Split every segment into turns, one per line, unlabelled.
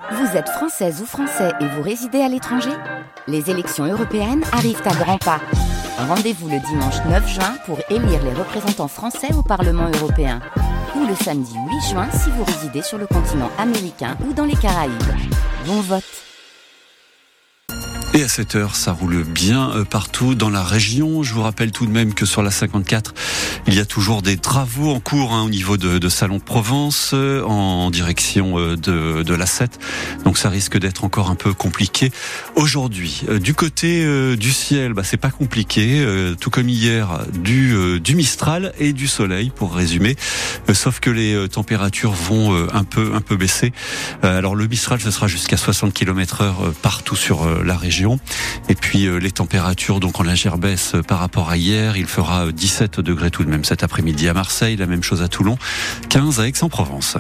Vous êtes française ou français et vous résidez à l'étranger ? Les élections européennes arrivent à grands pas. Rendez-vous le dimanche 9 juin pour élire les représentants français au Parlement européen. Ou le samedi 8 juin si vous résidez sur le continent américain ou dans les Caraïbes. Bon vote!
Et à 7h, ça roule bien partout dans la région. Je vous rappelle tout de même que sur la 54, il y a toujours des travaux en cours au niveau de Salon de Provence en direction de la 7. Donc ça risque d'être encore un peu compliqué aujourd'hui. Du côté du ciel, c'est pas compliqué, tout comme hier, du Mistral et du soleil pour résumer. Sauf que les températures vont un peu baisser. Alors le Mistral, ce sera jusqu'à 60 km/h partout sur la région. Et puis les températures donc en légère baisse par rapport à hier. Il fera 17 degrés tout de même cet après-midi à Marseille, la même chose à Toulon, 15 à Aix-en-Provence.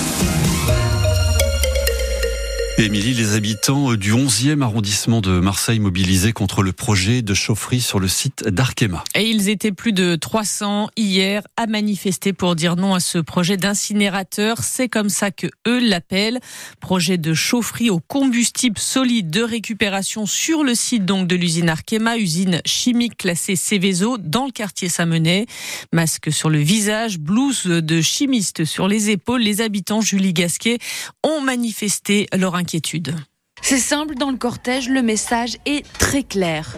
Émilie, les habitants du 11e arrondissement de Marseille mobilisés contre le projet de chaufferie sur le site d'Arkema.
Et ils étaient plus de 300 hier à manifester pour dire non à ce projet d'incinérateur. C'est comme ça que eux l'appellent. Projet de chaufferie au combustible solide de récupération sur le site donc de l'usine Arkema, usine chimique classée Seveso dans le quartier Saint-Menet. Masque sur le visage, blouse de chimiste sur les épaules. Les habitants, Julie Gasquet, ont manifesté leur inquiétude.
C'est simple, dans le cortège, le message est très clair.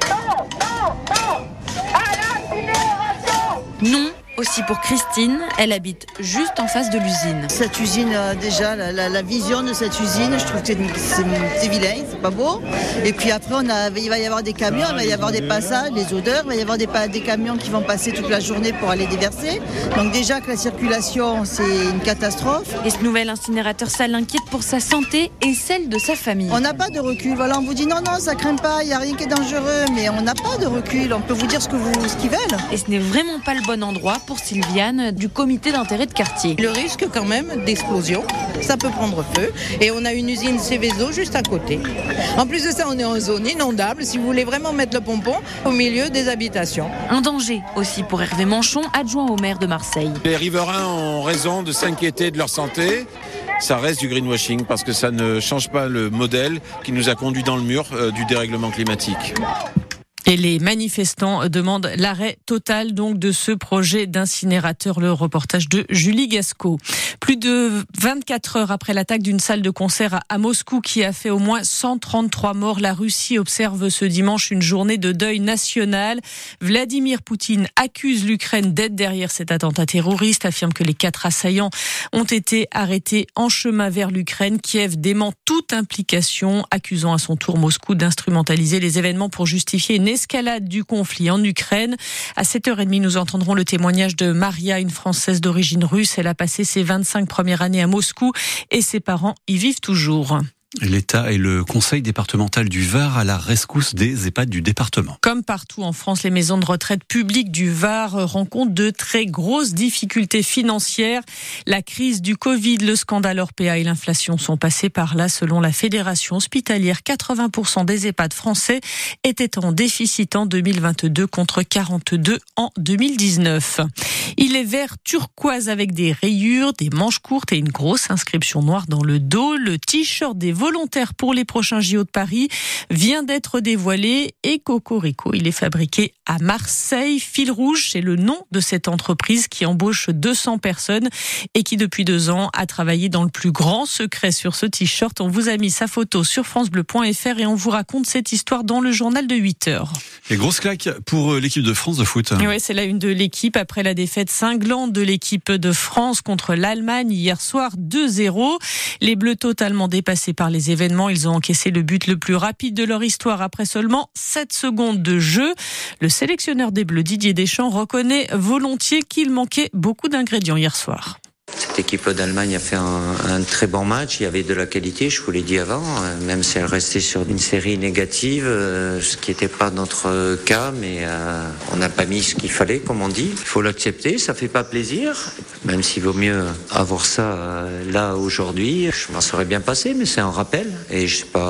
Non, aussi pour Christine, elle habite juste en face de l'usine.
Cette usine, déjà, la vision de cette usine, je trouve que c'est vilain, c'est pas beau. Et puis après, il va y avoir des camions, il va y avoir des passages, des odeurs, il va y avoir des camions qui vont passer toute la journée pour aller déverser. Donc déjà que la circulation, c'est une catastrophe.
Et ce nouvel incinérateur, ça l'inquiète pour sa santé et celle de sa famille.
On n'a pas de recul. Voilà, on vous dit non, ça craint pas, il n'y a rien qui est dangereux, mais on n'a pas de recul. On peut vous dire ce qu'ils veulent.
Et ce n'est vraiment pas le bon endroit pour Sylviane du comité d'intérêt de quartier.
Le risque quand même d'explosion, ça peut prendre feu et on a une usine Seveso juste à côté. En plus de ça, on est en zone inondable si vous voulez vraiment mettre le pompon au milieu des habitations.
Un danger aussi pour Hervé Manchon, adjoint au maire de Marseille.
Les riverains ont raison de s'inquiéter de leur santé. Ça reste du greenwashing parce que ça ne change pas le modèle qui nous a conduit dans le mur du dérèglement climatique.
Et les manifestants demandent l'arrêt total donc de ce projet d'incinérateur. Le reportage de Julie Gasquet. Plus de 24 heures après l'attaque d'une salle de concert à Moscou qui a fait au moins 133 morts, la Russie observe ce dimanche une journée de deuil national. Vladimir Poutine accuse l'Ukraine d'être derrière cet attentat terroriste, affirme que les 4 assaillants ont été arrêtés en chemin vers l'Ukraine. Kiev dément toute implication, accusant à son tour Moscou d'instrumentaliser les événements pour justifier une escalade du conflit en Ukraine. À 7h30, nous entendrons le témoignage de Maria, une Française d'origine russe. Elle a passé ses 25 premières années à Moscou et ses parents y vivent toujours.
L'État et le Conseil départemental du Var à la rescousse des EHPAD du département.
Comme partout en France, les maisons de retraite publiques du Var rencontrent de très grosses difficultés financières. La crise du Covid, le scandale Orpea et l'inflation sont passés par là. Selon la Fédération hospitalière, 80% des EHPAD français étaient en déficit en 2022 contre 42 en 2019. Il est vert turquoise avec des rayures, des manches courtes et une grosse inscription noire dans le dos. Le t-shirt des volontaires pour les prochains JO de Paris vient d'être dévoilé et cocorico, il est fabriqué à Marseille. Fil rouge, c'est le nom de cette entreprise qui embauche 200 personnes et qui depuis 2 ans a travaillé dans le plus grand secret sur ce t-shirt. On vous a mis sa photo sur francebleu.fr et on vous raconte cette histoire dans le journal de 8h.
Et grosse claque pour l'équipe de France de foot.
Oui, c'est la une de l'équipe après la défaite cinglante de l'équipe de France contre l'Allemagne hier soir 2-0. Les Bleus totalement dépassés par les événements, ils ont encaissé le but le plus rapide de leur histoire après seulement 7 secondes de jeu. Le sélectionneur des Bleus, Didier Deschamps, reconnaît volontiers qu'il manquait beaucoup d'ingrédients hier soir.
Cette équipe d'Allemagne a fait un très bon match. Il y avait de la qualité, je vous l'ai dit avant, même si elle restait sur une série négative, ce qui n'était pas notre cas, mais on n'a pas mis ce qu'il fallait, comme on dit. Il faut l'accepter, ça fait pas plaisir, même s'il vaut mieux avoir ça là aujourd'hui. Je m'en serais bien passé, mais c'est un rappel. Et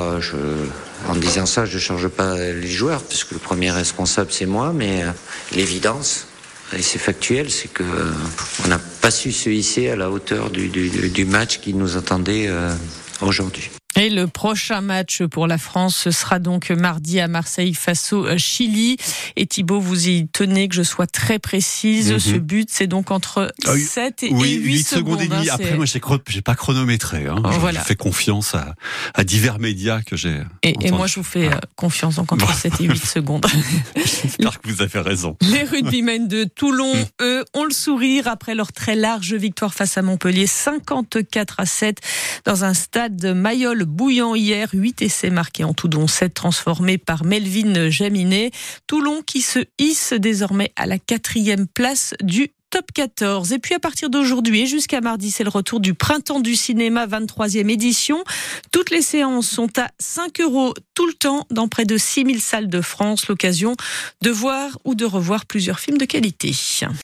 en disant ça, je ne charge pas les joueurs, puisque le premier responsable c'est moi, mais l'évidence, et c'est factuel, c'est que on n'a pas su se hisser à la hauteur du match qui nous attendait aujourd'hui.
Et le prochain match pour la France, ce sera donc mardi à Marseille face au Chili. Et Thibaut, vous y tenez que je sois très précise. Ce but, c'est donc entre 7 et 8 secondes. Et demie.
Après, moi, j'ai pas chronométré. Je fais confiance à divers médias que j'ai.
Et moi, je vous fais confiance, donc entre 7 et 8 secondes.
J'espère que vous avez raison.
Les rugbymen de Toulon, eux, ont le sourire après leur très large victoire face à Montpellier, 54-7, dans un stade de Mayol bouillant hier. 8 essais marqués en tout, dont 7 transformés par Melvin Jaminet. Toulon qui se hisse désormais à la 4e place du Top 14. Et puis à partir d'aujourd'hui et jusqu'à mardi, c'est le retour du Printemps du cinéma, 23e édition. Toutes les séances sont à 5 € tout le temps dans près de 6000 salles de France. L'occasion de voir ou de revoir plusieurs films de qualité.